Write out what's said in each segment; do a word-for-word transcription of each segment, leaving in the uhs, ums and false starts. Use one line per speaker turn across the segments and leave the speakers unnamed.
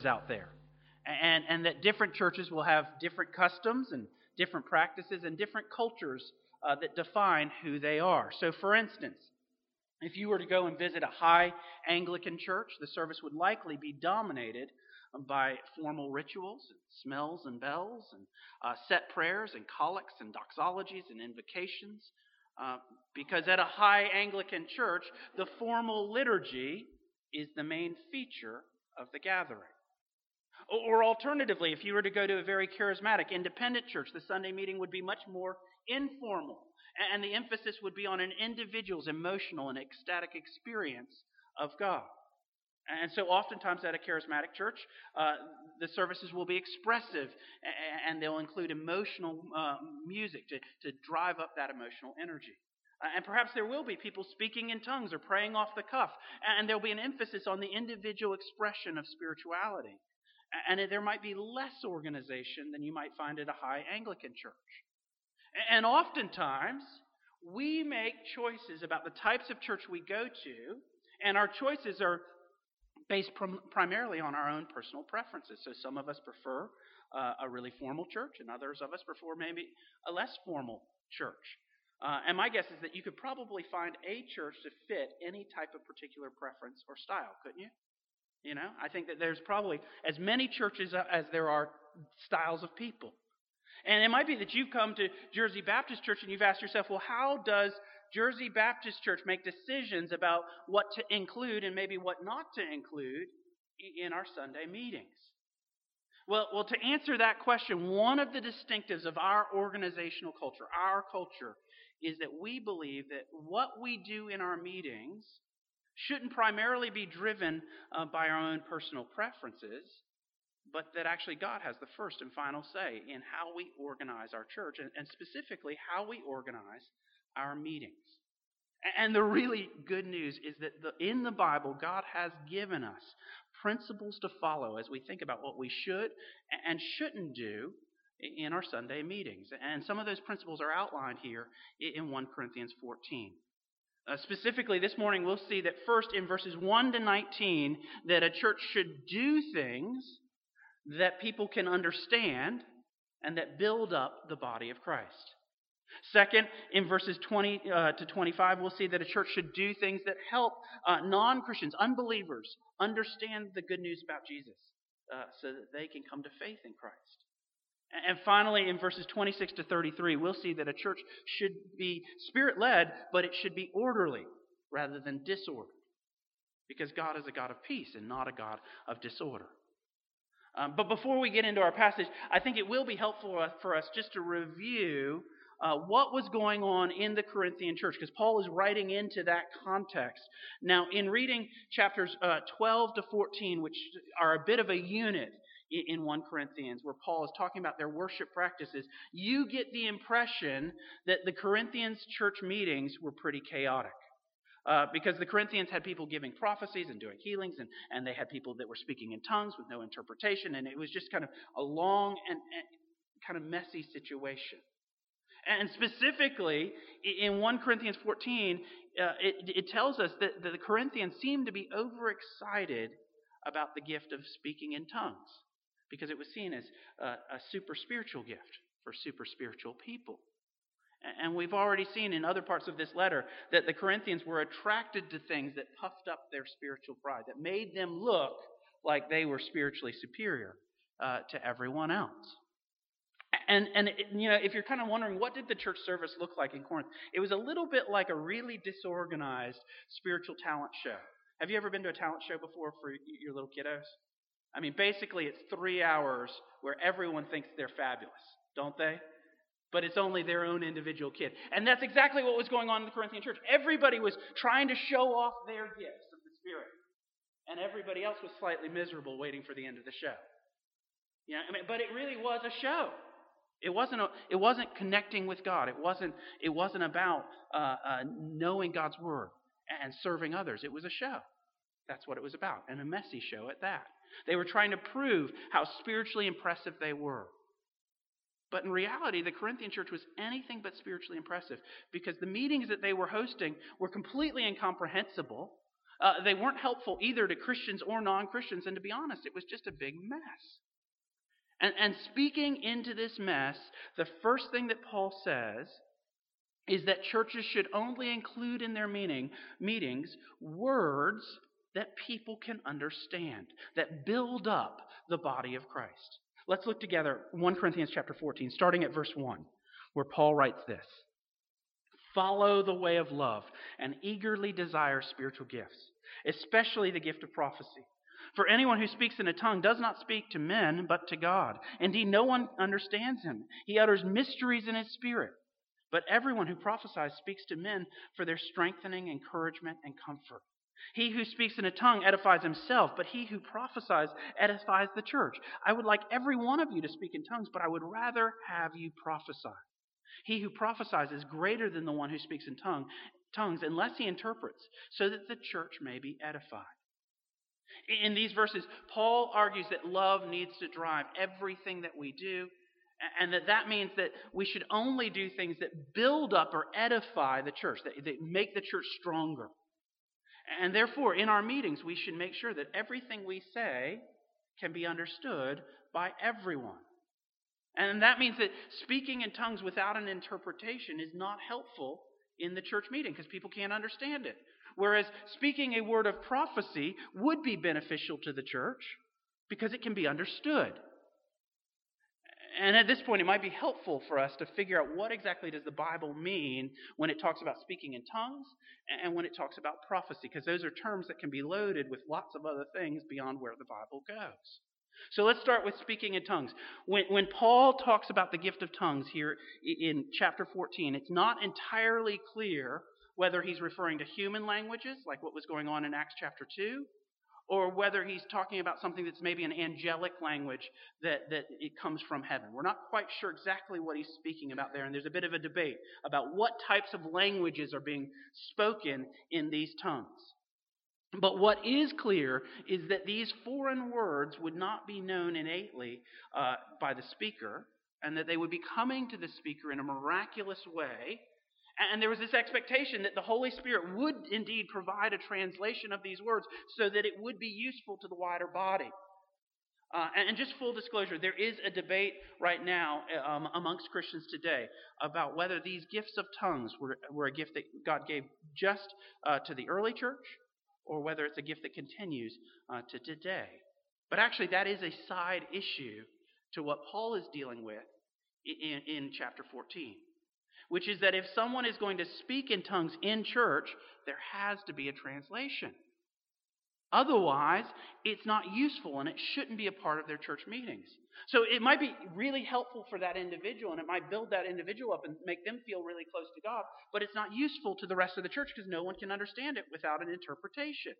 out there. And, and that different churches will have different customs and different practices and different cultures uh, that define who they are. So, for instance, if you were to go and visit a high Anglican church, the service would likely be dominated by formal rituals, and smells and bells, and uh, set prayers and collects and doxologies and invocations. Uh, because at a high Anglican church, the formal liturgy is the main feature of the gathering. Or alternatively, if you were to go to a very charismatic independent church, the Sunday meeting would be much more informal, and the emphasis would be on an individual's emotional and ecstatic experience of God. And so oftentimes at a charismatic church, uh, the services will be expressive, and they'll include emotional uh, music to, to drive up that emotional energy. And perhaps there will be people speaking in tongues or praying off the cuff, and there'll be an emphasis on the individual expression of spirituality. And there might be less organization than you might find at a high Anglican church. And oftentimes, we make choices about the types of church we go to, and our choices are based prim- primarily on our own personal preferences. So some of us prefer uh, a really formal church, and others of us prefer maybe a less formal church. Uh, and my guess is that you could probably find a church to fit any type of particular preference or style, couldn't you? You know, I think that there's probably as many churches as there are styles of people. And it might be that you've come to Jersey Baptist Church and you've asked yourself, well, how does Jersey Baptist Church make decisions about what to include and maybe what not to include in our Sunday meetings? Well, well, to answer that question, one of the distinctives of our organizational culture, our culture, is that we believe that what we do in our meetings shouldn't primarily be driven uh, by our own personal preferences, but that actually God has the first and final say in how we organize our church, and, and specifically how we organize our meetings. And the really good news is that the, in the Bible, God has given us principles to follow as we think about what we should and shouldn't do in our Sunday meetings. And some of those principles are outlined here in First Corinthians fourteen. Uh, specifically, this morning we'll see that first in verses one to nineteen that a church should do things that people can understand and that build up the body of Christ. Second, in verses twenty uh, to twenty-five, we'll see that a church should do things that help uh, non-Christians, unbelievers, understand the good news about Jesus uh, so that they can come to faith in Christ. And finally, in verses twenty-six to thirty-three, we'll see that a church should be Spirit-led, but it should be orderly rather than disordered, because God is a God of peace and not a God of disorder. Um, but before we get into our passage, I think it will be helpful for us just to review uh, what was going on in the Corinthian church, because Paul is writing into that context. Now, in reading chapters uh, twelve to fourteen, which are a bit of a unit in First Corinthians, where Paul is talking about their worship practices, you get the impression that the Corinthians church meetings were pretty chaotic. Uh, because the Corinthians had people giving prophecies and doing healings, and, and they had people that were speaking in tongues with no interpretation, and it was just kind of a long and, and kind of messy situation. And specifically, in First Corinthians fourteen, uh, it, it tells us that, that the Corinthians seemed to be overexcited about the gift of speaking in tongues, because it was seen as a, a super spiritual gift for super spiritual people. And we've already seen in other parts of this letter that the Corinthians were attracted to things that puffed up their spiritual pride, that made them look like they were spiritually superior uh, to everyone else. And, and it, you know, if you're kind of wondering, what did the church service look like in Corinth? It was a little bit like a really disorganized spiritual talent show. Have you ever been to a talent show before for your little kiddos? I mean, basically it's three hours where everyone thinks they're fabulous, don't they? But it's only their own individual kid. And that's exactly what was going on in the Corinthian church. Everybody was trying to show off their gifts of the Spirit. And everybody else was slightly miserable waiting for the end of the show. You know, I mean, but it really was a show. It wasn't a, it wasn't connecting with God. It wasn't it wasn't about uh, uh, knowing God's Word and serving others. It was a show. That's what it was about. And a messy show at that. They were trying to prove how spiritually impressive they were. But in reality, the Corinthian church was anything but spiritually impressive, because the meetings that they were hosting were completely incomprehensible. Uh, they weren't helpful either to Christians or non-Christians, and to be honest, it was just a big mess. And, and speaking into this mess, the first thing that Paul says is that churches should only include in their meaning, meetings words that people can understand, that build up the body of Christ. Let's look together First Corinthians chapter fourteen, starting at verse one, where Paul writes this: "Follow the way of love and eagerly desire spiritual gifts, especially the gift of prophecy. For anyone who speaks in a tongue does not speak to men, but to God. Indeed, no one understands him. He utters mysteries in his spirit. But everyone who prophesies speaks to men for their strengthening, encouragement, and comfort. He who speaks in a tongue edifies himself, but he who prophesies edifies the church. I would like every one of you to speak in tongues, but I would rather have you prophesy. He who prophesies is greater than the one who speaks in tongue, tongues, unless he interprets, so that the church may be edified." In these verses, Paul argues that love needs to drive everything that we do, and that that means that we should only do things that build up or edify the church, that, that make the church stronger. And therefore, in our meetings, we should make sure that everything we say can be understood by everyone. And that means that speaking in tongues without an interpretation is not helpful in the church meeting because people can't understand it. Whereas speaking a word of prophecy would be beneficial to the church because it can be understood. And at this point, it might be helpful for us to figure out what exactly does the Bible mean when it talks about speaking in tongues and when it talks about prophecy, because those are terms that can be loaded with lots of other things beyond where the Bible goes. So let's start with speaking in tongues. When, when Paul talks about the gift of tongues here in chapter fourteen, it's not entirely clear whether he's referring to human languages, like what was going on in Acts chapter two, or whether he's talking about something that's maybe an angelic language that, that it comes from heaven. We're not quite sure exactly what he's speaking about there, and there's a bit of a debate about what types of languages are being spoken in these tongues. But what is clear is that these foreign words would not be known innately uh, by the speaker, and that they would be coming to the speaker in a miraculous way. And there was this expectation that the Holy Spirit would indeed provide a translation of these words so that it would be useful to the wider body. Uh, and just full disclosure, there is a debate right now um, amongst Christians today about whether these gifts of tongues were, were a gift that God gave just uh, to the early church, or whether it's a gift that continues uh, to today. But actually, that is a side issue to what Paul is dealing with in, in chapter fourteen. Which is that if someone is going to speak in tongues in church, there has to be a translation. Otherwise, it's not useful and it shouldn't be a part of their church meetings. So it might be really helpful for that individual and it might build that individual up and make them feel really close to God, but it's not useful to the rest of the church because no one can understand it without an interpretation.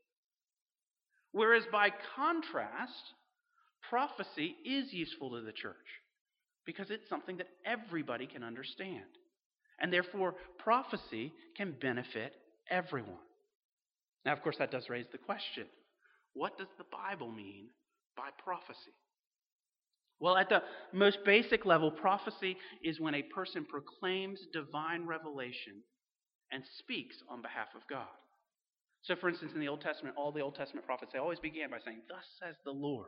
Whereas by contrast, prophecy is useful to the church because it's something that everybody can understand. And therefore, prophecy can benefit everyone. Now, of course, that does raise the question, what does the Bible mean by prophecy? Well, at the most basic level, prophecy is when a person proclaims divine revelation and speaks on behalf of God. So, for instance, in the Old Testament, all the Old Testament prophets, they always began by saying, "Thus says the Lord."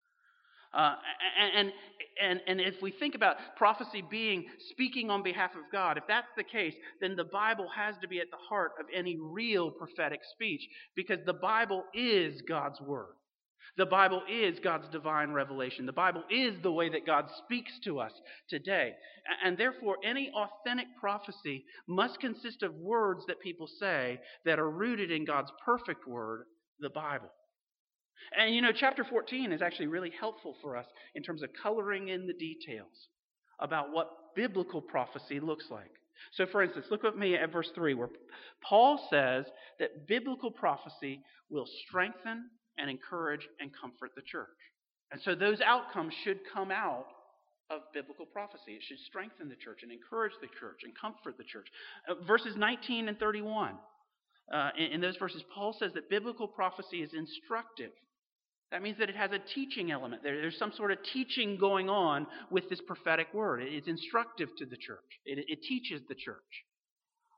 Uh, and, and, and if we think about prophecy being speaking on behalf of God, if that's the case, then the Bible has to be at the heart of any real prophetic speech, because the Bible is God's Word. The Bible is God's divine revelation. The Bible is the way that God speaks to us today. And therefore, any authentic prophecy must consist of words that people say that are rooted in God's perfect Word, the Bible. And you know, chapter fourteen is actually really helpful for us in terms of coloring in the details about what biblical prophecy looks like. So for instance, look with me at verse three, where Paul says that biblical prophecy will strengthen and encourage and comfort the church. And so those outcomes should come out of biblical prophecy. It should strengthen the church and encourage the church and comfort the church. Uh, verses nineteen and thirty-one, uh, in, in those verses, Paul says that biblical prophecy is instructive. That means that it has a teaching element. There, there's some sort of teaching going on with this prophetic word. It, it's instructive to the church. It, it teaches the church.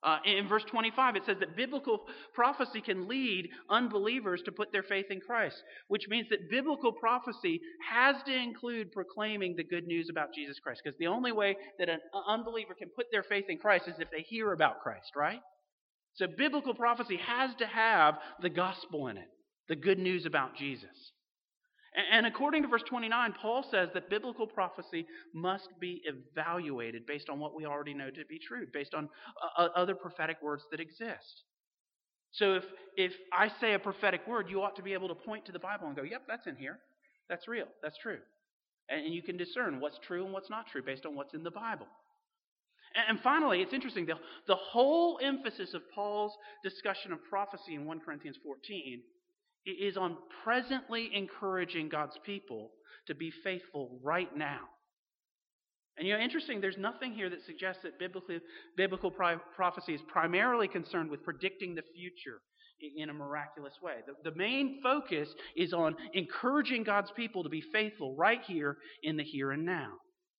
Uh, in verse twenty-five, it says that biblical prophecy can lead unbelievers to put their faith in Christ, which means that biblical prophecy has to include proclaiming the good news about Jesus Christ, because the only way that an unbeliever can put their faith in Christ is if they hear about Christ, right? So biblical prophecy has to have the gospel in it, the good news about Jesus. And according to verse twenty-nine, Paul says that biblical prophecy must be evaluated based on what we already know to be true, based on uh, other prophetic words that exist. So if, if I say a prophetic word, you ought to be able to point to the Bible and go, yep, that's in here. That's real. That's true. And you can discern what's true and what's not true based on what's in the Bible. And finally, it's interesting, the, the whole emphasis of Paul's discussion of prophecy in First Corinthians fourteen is on presently encouraging God's people to be faithful right now. And you know, interesting, there's nothing here that suggests that biblical, biblical prophecy is primarily concerned with predicting the future in a miraculous way. The, the main focus is on encouraging God's people to be faithful right here in the here and now.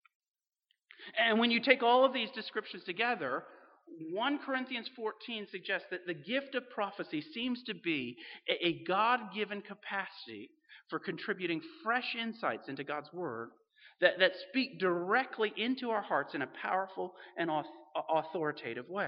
And when you take all of these descriptions together, First Corinthians fourteen suggests that the gift of prophecy seems to be a God-given capacity for contributing fresh insights into God's Word that, that speak directly into our hearts in a powerful and authoritative way.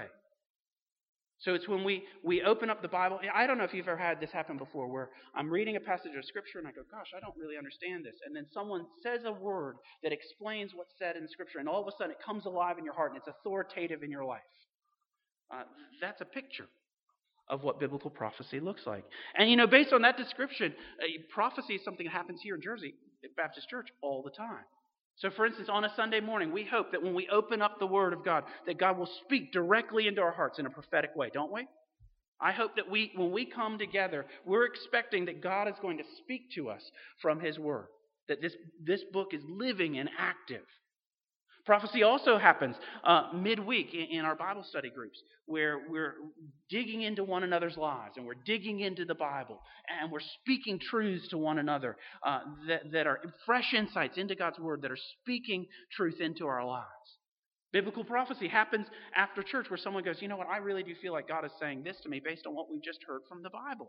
So it's when we, we open up the Bible. I don't know if you've ever had this happen before, where I'm reading a passage of Scripture and I go, gosh, I don't really understand this. And then someone says a word that explains what's said in Scripture, and all of a sudden it comes alive in your heart and it's authoritative in your life. Uh, that's a picture of what biblical prophecy looks like. And you know, based on that description, uh, prophecy is something that happens here in Jersey at Baptist Church all the time. So for instance, on a Sunday morning, we hope that when we open up the Word of God, that God will speak directly into our hearts in a prophetic way, don't we? I hope that we, when we come together, we're expecting that God is going to speak to us from His Word, that this, this book is living and active. Prophecy also happens uh, midweek in, in our Bible study groups, where we're digging into one another's lives and we're digging into the Bible and we're speaking truths to one another uh, that, that are fresh insights into God's Word that are speaking truth into our lives. Biblical prophecy happens after church, where someone goes, you know what, I really do feel like God is saying this to me based on what we've just heard from the Bible.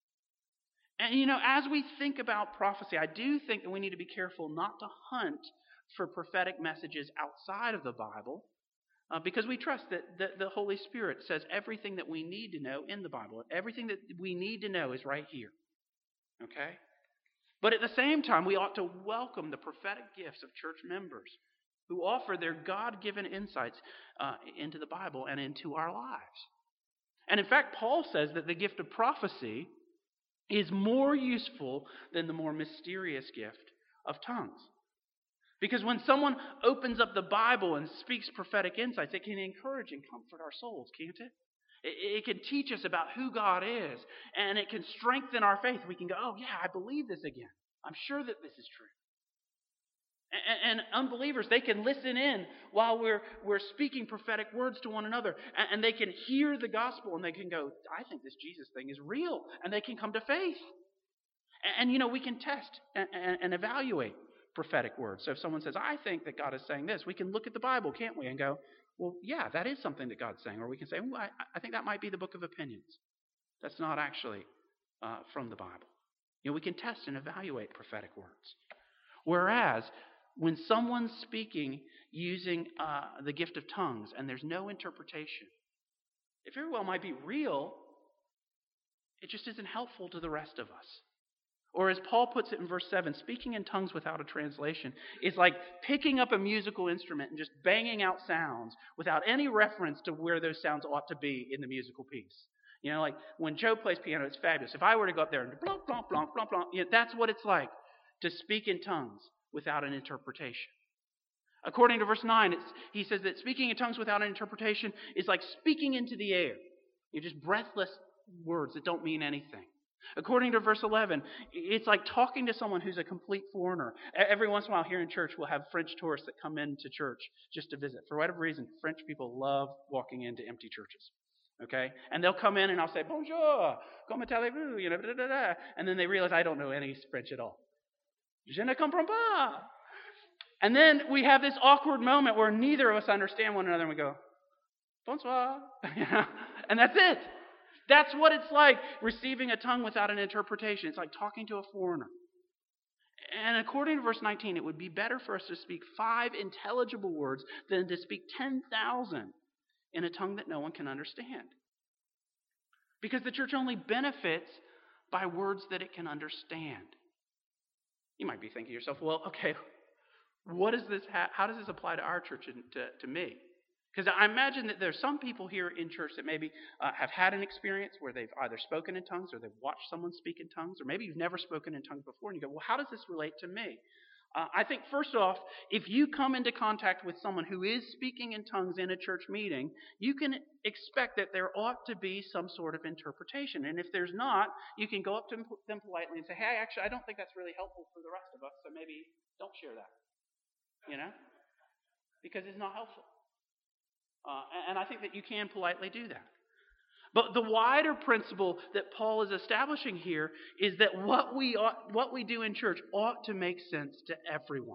And you know, as we think about prophecy, I do think that we need to be careful not to hunt for prophetic messages outside of the Bible, uh, because we trust that, that the Holy Spirit says everything that we need to know in the Bible. Everything that we need to know is right here. Okay? But at the same time, we ought to welcome the prophetic gifts of church members who offer their God-given insights uh, into the Bible and into our lives. And in fact, Paul says that the gift of prophecy is more useful than the more mysterious gift of tongues. Because when someone opens up the Bible and speaks prophetic insights, it can encourage and comfort our souls, can't it? It, it can teach us about who God is, and it can strengthen our faith. We can go, oh yeah, I believe this again. I'm sure that this is true. And, and unbelievers, they can listen in while we're, we're speaking prophetic words to one another, and, and they can hear the gospel, and they can go, I think this Jesus thing is real, and they can come to faith. And, and you know, we can test and, and, and evaluate prophetic words. So if someone says, I think that God is saying this, we can look at the Bible, can't we, and go, well, yeah, that is something that God's saying. Or we can say, well, I, I think that might be the book of opinions. That's not actually uh, from the Bible. You know, we can test and evaluate prophetic words. Whereas, when someone's speaking using uh, the gift of tongues and there's no interpretation, it very well might be real, it just isn't helpful to the rest of us. Or as Paul puts it in verse seven, speaking in tongues without a translation is like picking up a musical instrument and just banging out sounds without any reference to where those sounds ought to be in the musical piece. You know, like when Joe plays piano, it's fabulous. If I were to go up there and blonk, blonk, blonk, blonk, blonk, you know, that's what it's like to speak in tongues without an interpretation. According to verse nine, it's, he says that speaking in tongues without an interpretation is like speaking into the air. You're just breathless words that don't mean anything. According to verse eleven, it's like talking to someone who's a complete foreigner. Every once in a while here in church, we'll have French tourists that come into church just to visit. For whatever reason, French people love walking into empty churches. Okay? And they'll come in and I'll say, bonjour, comment allez-vous, you know, da, da, da. And then they realize I don't know any French at all. Je ne comprends pas. And then we have this awkward moment where neither of us understand one another and we go, bonsoir, and that's it. That's what it's like receiving a tongue without an interpretation. It's like talking to a foreigner. And according to verse nineteen, it would be better for us to speak five intelligible words than to speak ten thousand in a tongue that no one can understand. Because the church only benefits by words that it can understand. You might be thinking to yourself, well, okay, what is this? How does this apply to our church and to, to me? Because I imagine that there's some people here in church that maybe uh, have had an experience where they've either spoken in tongues or they've watched someone speak in tongues, or maybe you've never spoken in tongues before, and you go, well, how does this relate to me? Uh, I think, first off, if you come into contact with someone who is speaking in tongues in a church meeting, you can expect that there ought to be some sort of interpretation. And if there's not, you can go up to them politely and say, hey, actually, I don't think that's really helpful for the rest of us, so maybe don't share that. You know? Because it's not helpful. Uh, and I think that you can politely do that. But the wider principle that Paul is establishing here is that what we ought, what we do in church ought to make sense to everyone.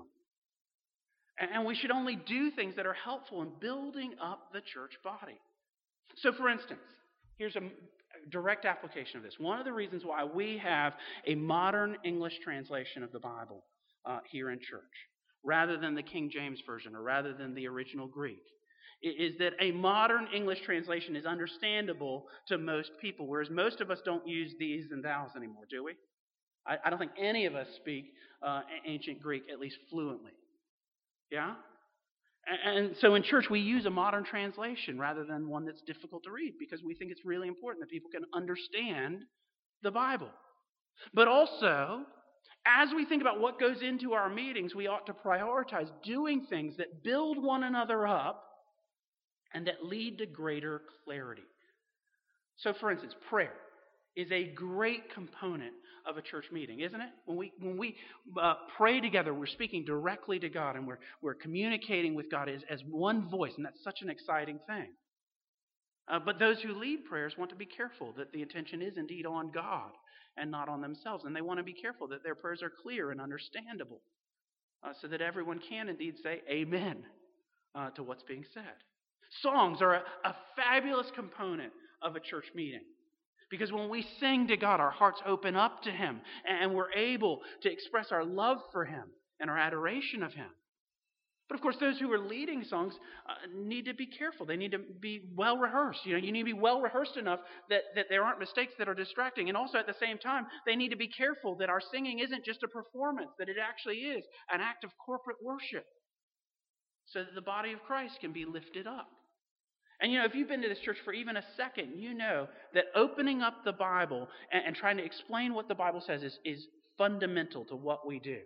And we should only do things that are helpful in building up the church body. So, for instance, here's a direct application of this. One of the reasons why we have a modern English translation of the Bible uh, here in church, rather than the King James Version or rather than the original Greek, is that a modern English translation is understandable to most people, whereas most of us don't use these and thous anymore, do we? I, I don't think any of us speak uh, ancient Greek, at least fluently. Yeah? And, and so in church, we use a modern translation rather than one that's difficult to read because we think it's really important that people can understand the Bible. But also, as we think about what goes into our meetings, we ought to prioritize doing things that build one another up and that lead to greater clarity. So, for instance, prayer is a great component of a church meeting, isn't it? When we when we uh, pray together, we're speaking directly to God, and we're we're communicating with God as, as one voice, and that's such an exciting thing. Uh, but those who lead prayers want to be careful that the attention is indeed on God and not on themselves, and they want to be careful that their prayers are clear and understandable, uh, so that everyone can indeed say Amen uh, to what's being said. Songs are a, a fabulous component of a church meeting because when we sing to God, our hearts open up to Him and we're able to express our love for Him and our adoration of Him. But of course, those who are leading songs uh, need to be careful. They need to be well rehearsed. You know, you need to be well rehearsed enough that, that there aren't mistakes that are distracting. And also at the same time, they need to be careful that our singing isn't just a performance, that it actually is an act of corporate worship, so that the body of Christ can be lifted up. And you know, if you've been to this church for even a second, you know that opening up the Bible and, and trying to explain what the Bible says is, is fundamental to what we do.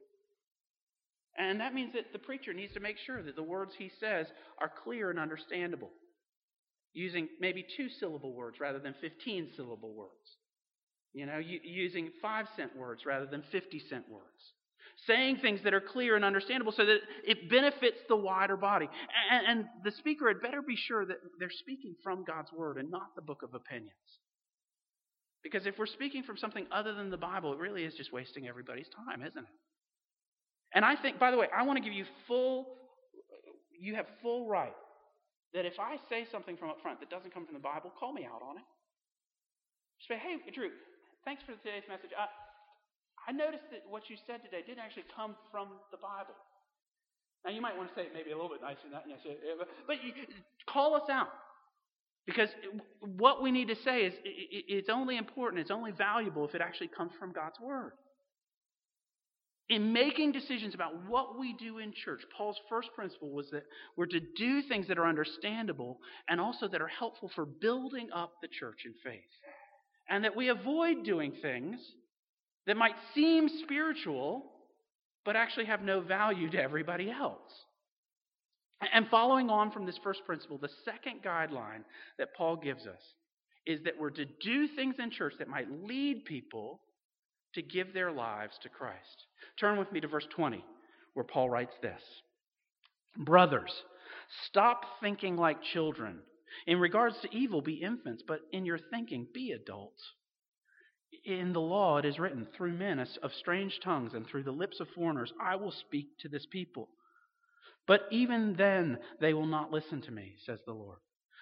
And that means that the preacher needs to make sure that the words he says are clear and understandable, using maybe two-syllable words rather than fifteen-syllable words. You know, using five-cent words rather than fifty-cent words. Saying things that are clear and understandable so that it benefits the wider body. And, and the speaker had better be sure that they're speaking from God's Word and not the book of opinions. Because if we're speaking from something other than the Bible, it really is just wasting everybody's time, isn't it? And I think, by the way, I want to give you full, you have full right that if I say something from up front that doesn't come from the Bible, call me out on it. Just say, hey, Drew, thanks for today's message. I, I noticed that what you said today didn't actually come from the Bible. Now, you might want to say it maybe a little bit nicer than that, but you, call us out. Because what we need to say is it's only important, it's only valuable if it actually comes from God's Word. In making decisions about what we do in church, Paul's first principle was that we're to do things that are understandable and also that are helpful for building up the church in faith. And that we avoid doing things that might seem spiritual, but actually have no value to everybody else. And following on from this first principle, the second guideline that Paul gives us is that we're to do things in church that might lead people to give their lives to Christ. Turn with me to verse twenty, where Paul writes this. Brothers, stop thinking like children. In regards to evil, be infants, but in your thinking, be adults. In the law it is written, through men of strange tongues and through the lips of foreigners, I will speak to this people. But even then they will not listen to me, says the Lord.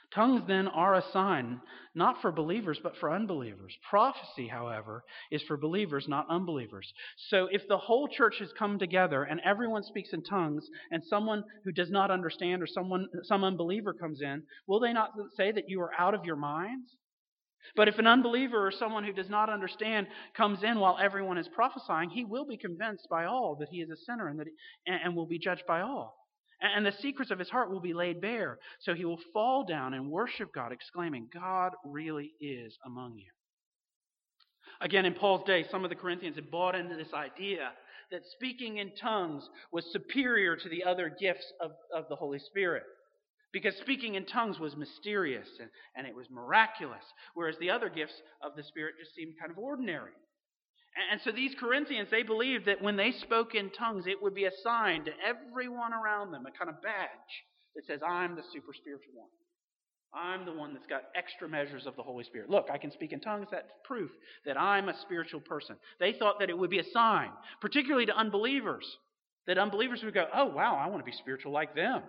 Tongues then are a sign, not for believers, but for unbelievers. Prophecy, however, is for believers, not unbelievers. So if the whole church has come together and everyone speaks in tongues, and someone who does not understand or someone some unbeliever comes in, will they not say that you are out of your minds? But if an unbeliever or someone who does not understand comes in while everyone is prophesying, he will be convinced by all that he is a sinner and, that he, and will be judged by all. And the secrets of his heart will be laid bare. So he will fall down and worship God, exclaiming, God really is among you. Again, in Paul's day, some of the Corinthians had bought into this idea that speaking in tongues was superior to the other gifts of, of the Holy Spirit. Because speaking in tongues was mysterious and, and it was miraculous, whereas the other gifts of the Spirit just seemed kind of ordinary. And so these Corinthians, they believed that when they spoke in tongues, it would be a sign to everyone around them, a kind of badge that says, I'm the super spiritual one. I'm the one that's got extra measures of the Holy Spirit. Look, I can speak in tongues. That's proof that I'm a spiritual person. They thought that it would be a sign, particularly to unbelievers, that unbelievers would go, oh, wow, I want to be spiritual like them.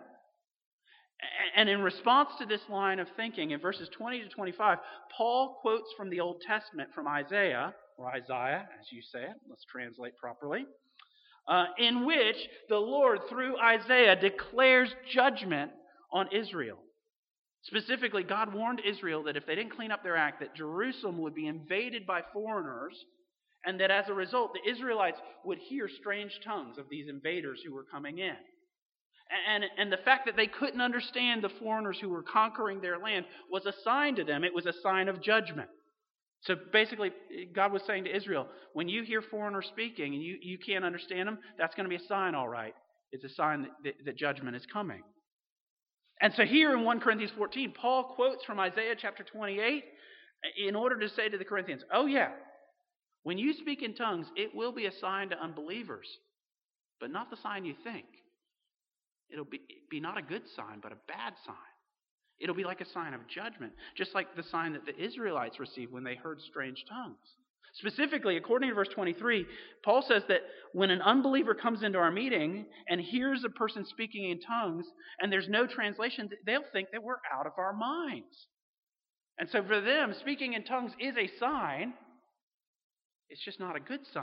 And in response to this line of thinking, in verses twenty to twenty-five, Paul quotes from the Old Testament, from Isaiah, or Isaiah, as you say it, let's translate properly, uh, in which the Lord, through Isaiah, declares judgment on Israel. Specifically, God warned Israel that if they didn't clean up their act, that Jerusalem would be invaded by foreigners, and that as a result, the Israelites would hear strange tongues of these invaders who were coming in. And, and the fact that they couldn't understand the foreigners who were conquering their land was a sign to them. It was a sign of judgment. So basically, God was saying to Israel, when you hear foreigners speaking and you, you can't understand them, that's going to be a sign, all right. It's a sign that, that, that judgment is coming. And so here in First Corinthians fourteen, Paul quotes from Isaiah chapter twenty-eight in order to say to the Corinthians, oh yeah, when you speak in tongues, it will be a sign to unbelievers, but not the sign you think. It'll be, be not a good sign, but a bad sign. It'll be like a sign of judgment, just like the sign that the Israelites received when they heard strange tongues. Specifically, according to verse twenty-three, Paul says that when an unbeliever comes into our meeting and hears a person speaking in tongues and there's no translation, they'll think that we're out of our minds. And so for them, speaking in tongues is a sign. It's just not a good sign.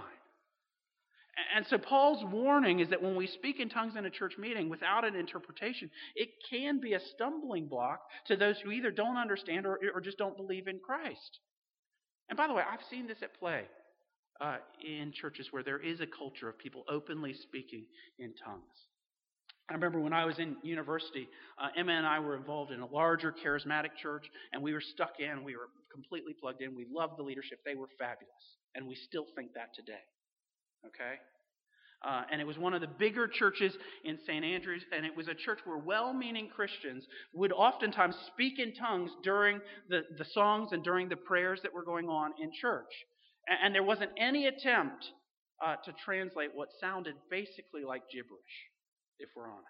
And so Paul's warning is that when we speak in tongues in a church meeting without an interpretation, it can be a stumbling block to those who either don't understand or, or just don't believe in Christ. And by the way, I've seen this at play uh, in churches where there is a culture of people openly speaking in tongues. I remember when I was in university, uh, Emma and I were involved in a larger charismatic church, and we were stuck in. We were completely plugged in. We loved the leadership. They were fabulous, and we still think that today. Okay? Uh, and it was one of the bigger churches in Saint Andrews, and it was a church where well-meaning Christians would oftentimes speak in tongues during the, the songs and during the prayers that were going on in church. And, and there wasn't any attempt uh, to translate what sounded basically like gibberish, if we're honest.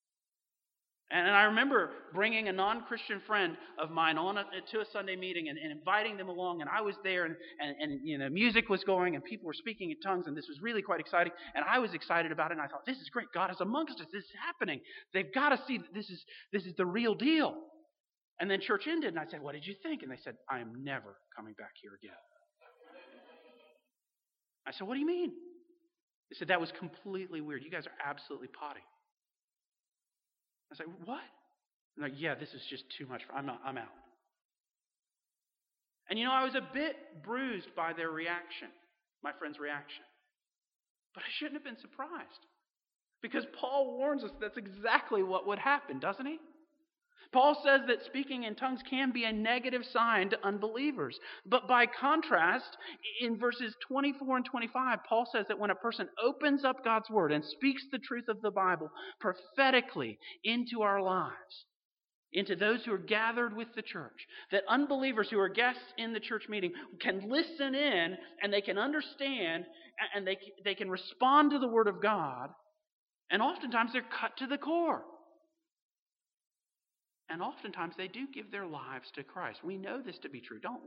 And I remember bringing a non-Christian friend of mine on a, to a Sunday meeting and, and inviting them along, and I was there, and, and, and you know, music was going, and people were speaking in tongues, and this was really quite exciting, and I was excited about it, and I thought, this is great, God is amongst us, this is happening, they've got to see that this is, this is the real deal. And then church ended, and I said, what did you think? And they said, I am never coming back here again. I said, what do you mean? They said, that was completely weird, you guys are absolutely potty. I said, what? I'm like, yeah, this is just too much. I'm not, I'm out. And you know, I was a bit bruised by their reaction, my friend's reaction. But I shouldn't have been surprised. Because Paul warns us that's exactly what would happen, doesn't he? Paul says that speaking in tongues can be a negative sign to unbelievers. But by contrast, in verses twenty-four and twenty-five, Paul says that when a person opens up God's Word and speaks the truth of the Bible prophetically into our lives, into those who are gathered with the church, that unbelievers who are guests in the church meeting can listen in and they can understand and they, they can respond to the Word of God, and oftentimes they're cut to the core. And oftentimes they do give their lives to Christ. We know this to be true, don't we?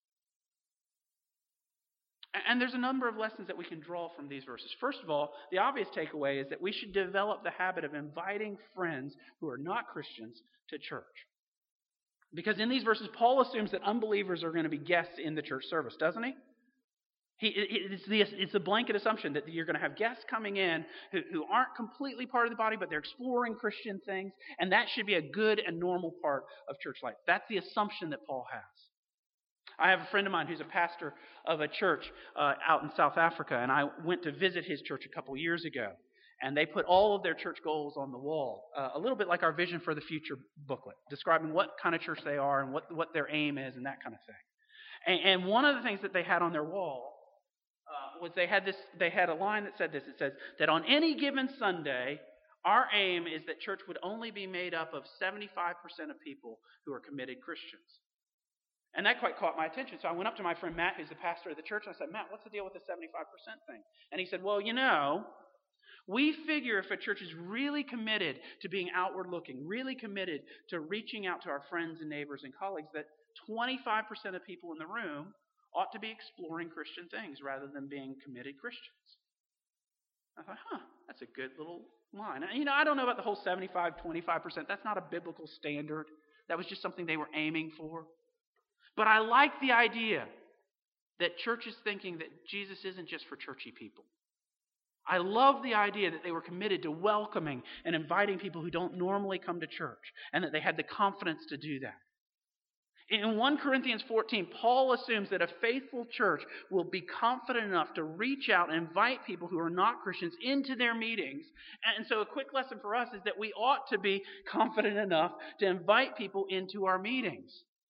And there's a number of lessons that we can draw from these verses. First of all, the obvious takeaway is that we should develop the habit of inviting friends who are not Christians to church. Because in these verses, Paul assumes that unbelievers are going to be guests in the church service, doesn't he? He, it's, the, it's a blanket assumption that you're going to have guests coming in who, who aren't completely part of the body, but they're exploring Christian things, and that should be a good and normal part of church life. That's the assumption that Paul has. I have a friend of mine who's a pastor of a church uh, out in South Africa, and I went to visit his church a couple years ago, and they put all of their church goals on the wall, uh, a little bit like our Vision for the Future booklet, describing what kind of church they are and what, what their aim is and that kind of thing. And, and one of the things that they had on their wall Uh, was they had this. They had a line that said this. It says that on any given Sunday, our aim is that church would only be made up of seventy-five percent of people who are committed Christians. And that quite caught my attention. So I went up to my friend Matt, who's the pastor of the church, and I said, Matt, what's the deal with the seventy-five percent thing? And he said, well, you know, we figure if a church is really committed to being outward looking, really committed to reaching out to our friends and neighbors and colleagues, that twenty-five percent of people in the room ought to be exploring Christian things rather than being committed Christians. I thought, huh, that's a good little line. And, you know, I don't know about the whole seventy-five, twenty-five percent. That's not a biblical standard. That was just something they were aiming for. But I like the idea that church is thinking that Jesus isn't just for churchy people. I love the idea that they were committed to welcoming and inviting people who don't normally come to church, and that they had the confidence to do that. In First Corinthians fourteen, Paul assumes that a faithful church will be confident enough to reach out and invite people who are not Christians into their meetings. And so a quick lesson for us is that we ought to be confident enough to invite people into our meetings.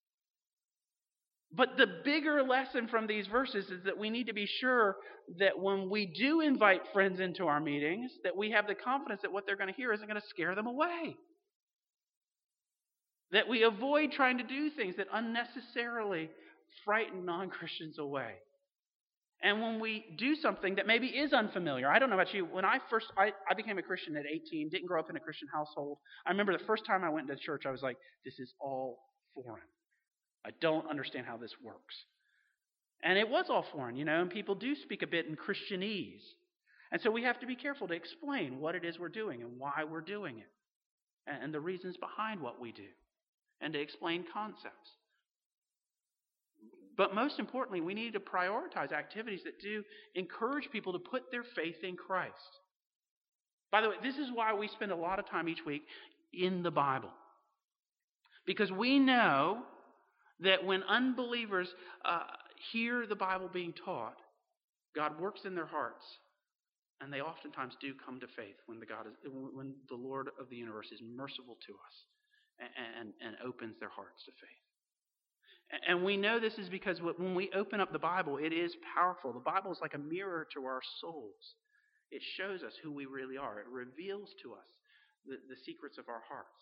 But the bigger lesson from these verses is that we need to be sure that when we do invite friends into our meetings, that we have the confidence that what they're going to hear isn't going to scare them away. That we avoid trying to do things that unnecessarily frighten non-Christians away. And when we do something that maybe is unfamiliar, I don't know about you, when I first, I, I became a Christian at eighteen, didn't grow up in a Christian household. I remember the first time I went to church, I was like, this is all foreign. I don't understand how this works. And it was all foreign, you know, and people do speak a bit in Christianese. And so we have to be careful to explain what it is we're doing and why we're doing it, and, and the reasons behind what we do, and to explain concepts. But most importantly, we need to prioritize activities that do encourage people to put their faith in Christ. By the way, this is why we spend a lot of time each week in the Bible. Because we know that when unbelievers uh, hear the Bible being taught, God works in their hearts, and they oftentimes do come to faith when the God is, when the Lord of the universe is merciful to us and, and, and opens their hearts to faith. And we know this is because when we open up the Bible, it is powerful. The Bible is like a mirror to our souls. It shows us who we really are. It reveals to us the, the secrets of our hearts.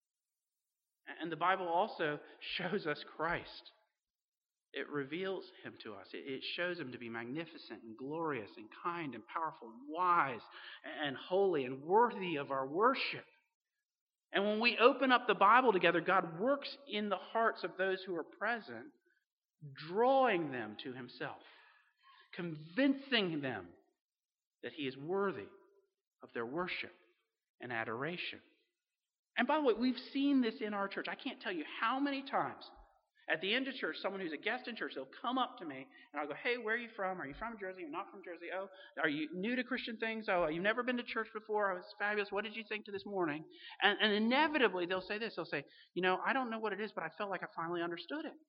And the Bible also shows us Christ. It reveals him to us. It shows him to be magnificent and glorious and kind and powerful and wise and holy and worthy of our worship. And when we open up the Bible together, God works in the hearts of those who are present, drawing them to himself, convincing them that he is worthy of their worship and adoration. And by the way, we've seen this in our church. I can't tell you how many times at the end of church, someone who's a guest in church, they'll come up to me and I'll go, hey, where are you from? Are you from Jersey? You're not from Jersey? Oh, are you new to Christian things? Oh, you've never been to church before? Oh, it's fabulous. What did you think to this morning? And, and inevitably they'll say this. They'll say, you know, I don't know what it is, but I felt like I finally understood it.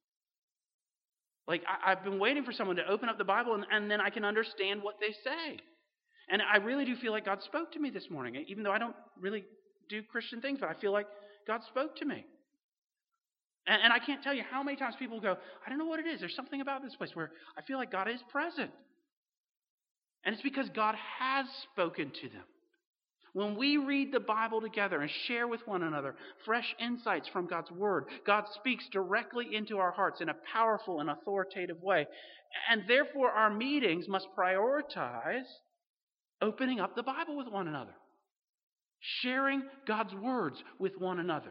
Like I, I've been waiting for someone to open up the Bible and, and then I can understand what they say. And I really do feel like God spoke to me this morning, even though I don't really do Christian things, but I feel like God spoke to me. And, and I can't tell you how many times people go, I don't know what it is. There's something about this place where I feel like God is present. And it's because God has spoken to them. When we read the Bible together and share with one another fresh insights from God's Word, God speaks directly into our hearts in a powerful and authoritative way. And therefore, our meetings must prioritize opening up the Bible with one another, sharing God's words with one another.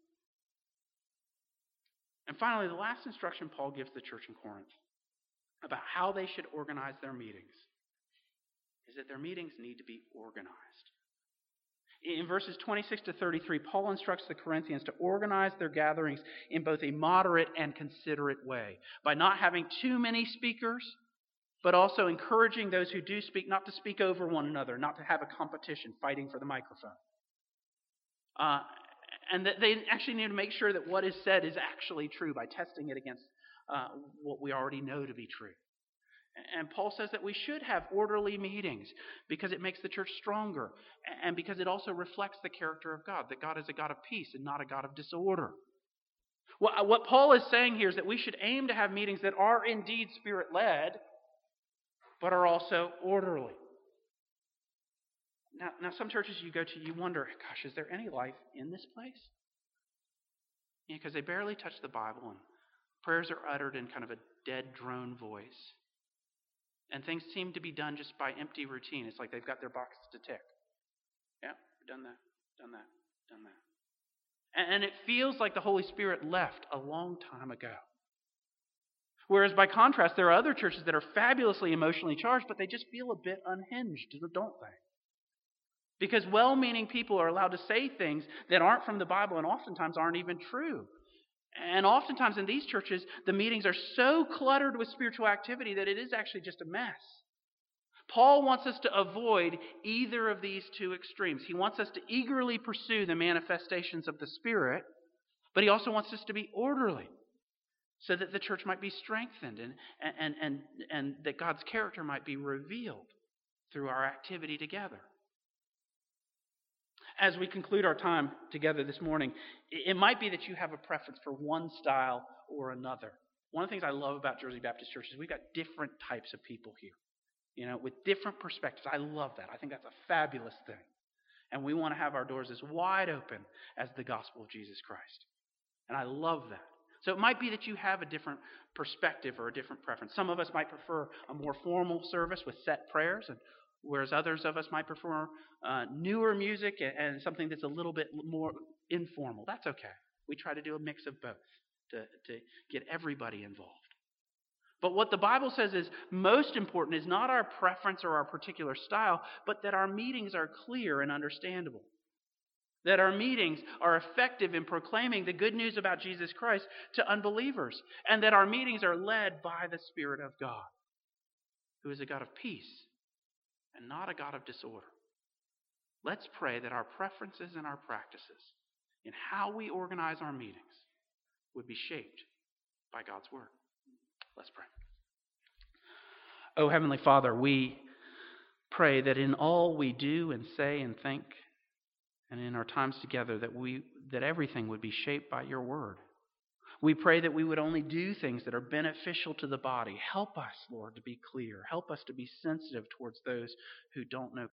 And finally, the last instruction Paul gives the church in Corinth about how they should organize their meetings is that their meetings need to be organized. In verses twenty-six to thirty-three, Paul instructs the Corinthians to organize their gatherings in both a moderate and considerate way, by not having too many speakers, but also encouraging those who do speak not to speak over one another, not to have a competition fighting for the microphone. Uh, and that they actually need to make sure that what is said is actually true by testing it against uh, what we already know to be true. And Paul says that we should have orderly meetings because it makes the church stronger, and because it also reflects the character of God, that God is a God of peace and not a God of disorder. What Paul is saying here is that we should aim to have meetings that are indeed Spirit-led, but are also orderly. Now, now, some churches you go to, you wonder, gosh, is there any life in this place? Because they barely touch the Bible, and prayers are uttered in kind of a dead drone voice. And things seem to be done just by empty routine. It's like they've got their boxes to tick. Yeah, done that, done that, done that. And, and it feels like the Holy Spirit left a long time ago. Whereas by contrast, there are other churches that are fabulously emotionally charged, but they just feel a bit unhinged, don't they? Because well-meaning people are allowed to say things that aren't from the Bible and oftentimes aren't even true. And oftentimes in these churches, the meetings are so cluttered with spiritual activity that it is actually just a mess. Paul wants us to avoid either of these two extremes. He wants us to eagerly pursue the manifestations of the Spirit, but he also wants us to be orderly so that the church might be strengthened and, and, and, and that God's character might be revealed through our activity together. As we conclude our time together this morning, it might be that you have a preference for one style or another. One of the things I love about Jersey Baptist Church is we've got different types of people here, you know, with different perspectives. I love that. I think that's a fabulous thing. And we want to have our doors as wide open as the gospel of Jesus Christ. And I love that. So it might be that you have a different perspective or a different preference. Some of us might prefer a more formal service with set prayers, and whereas others of us might prefer uh, newer music and, and something that's a little bit more informal. That's okay. We try to do a mix of both to, to get everybody involved. But what the Bible says is most important is not our preference or our particular style, but that our meetings are clear and understandable. That our meetings are effective in proclaiming the good news about Jesus Christ to unbelievers. And that our meetings are led by the Spirit of God, who is a God of peace and not a God of disorder. Let's pray that our preferences and our practices in how we organize our meetings would be shaped by God's Word. Let's pray. Oh, Heavenly Father, we pray that in all we do and say and think, and in our times together, that we that everything would be shaped by your Word. We pray that we would only do things that are beneficial to the body. Help us, Lord, to be clear. Help us to be sensitive towards those who don't know